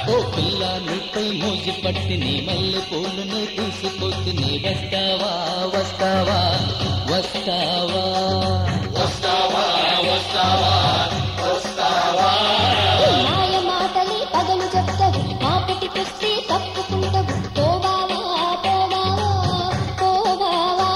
ఓ పిల్ల నీపై మోజు పట్టి నీ మల్లె పూలను తీసుకొచ్చి నీ వస్తావా వస్తావా వస్తావా వస్తావా వస్తావా వస్తావా మాయ మాటలి పగలు చెప్తావు మాటకి తెస్తే తప్పుకుంటావు పోవావా పోవావా పోవావా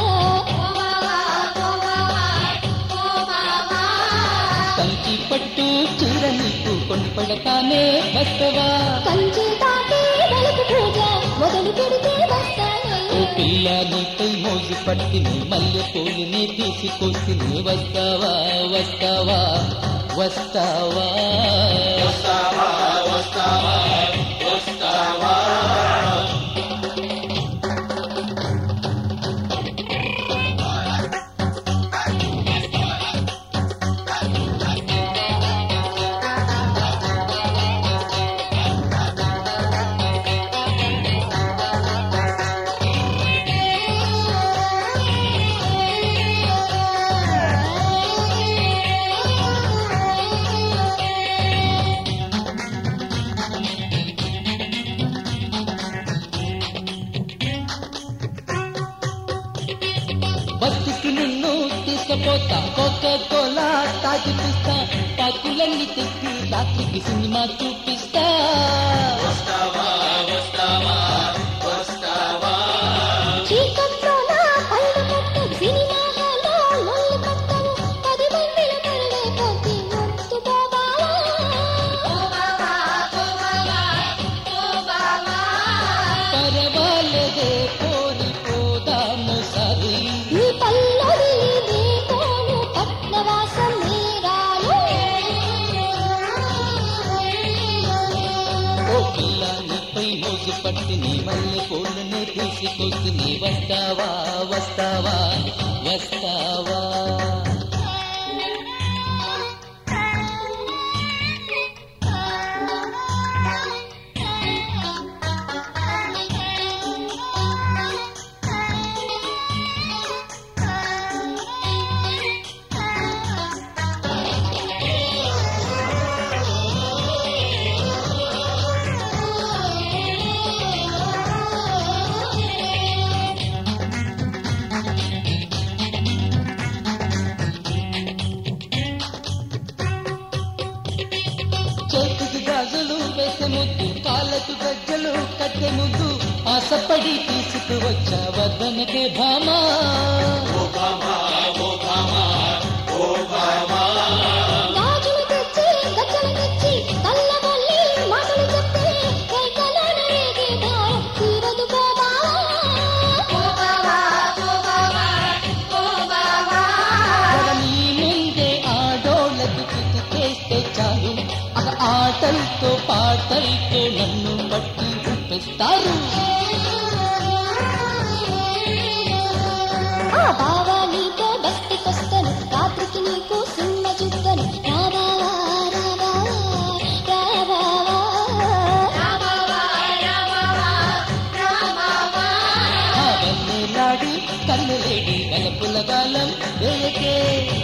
కంచి పట్టు చీర నీకు కొనిపడతానే వస్తావా కంచి దాటి వెలుగు పూజ మొదలు పెడితే వస్తాను ఓ పిల్ల నీపై మోజు పట్టి నీ మల్లె పూలని తీసుకొచ్చి నీ వస్తావా వస్తావా వస్తావా వస్తావా వస్తావా వస్తావా బస్సుకి నిన్ను తీసుకుపోతా కోకా కోలా తాగిపిస్తా పాకులన్నీ తెచ్చి రాత్రికి సినిమా చూపిస్తా వస్తావా వస్తావా వస్తావా చీకట్లో నా పైన పట్టు సినిమా హాల్లో లొల్లి పట్టవు 10 మందిల కళ్ళే పోతే ముత్తు పరవాలదే కోరిపోదాము సరి నీ పల్లవి దీపోను పట్నవాసం నేరాలు ఓ పిల్ల నీపై మోజు పట్టి నీ మల్లె పూలను తీసుకొచ్చి నీ వస్తావా వస్తావా వస్తావా చేతికి గాజులు వేసే ముద్దు కాళ్ళకు గజ్జలు కట్టె ముద్దు ఆశపడి తీసుకువచ్చా వద్దనకే భామా ఓ భామా ఓ భామా ఓ భామా గాజులు తెచ్చి గజ్జలు తెచ్చి కళ్ళబొల్లి మాటలు చెప్తే కైకలోన రేగే దారం తీరదు నీ ముందే ఆడోళ్ళకు చేస్తే చాలు ఆటలతో పాటలతో నన్ను పట్టి చూపిస్తారు ఆ బావా నీతో బస్తికొస్తాను రాత్రికి నీకు సినిమా చూస్తాను అవన్నీ లాడి కన్నులేడి గలపుల గాలం వేయకే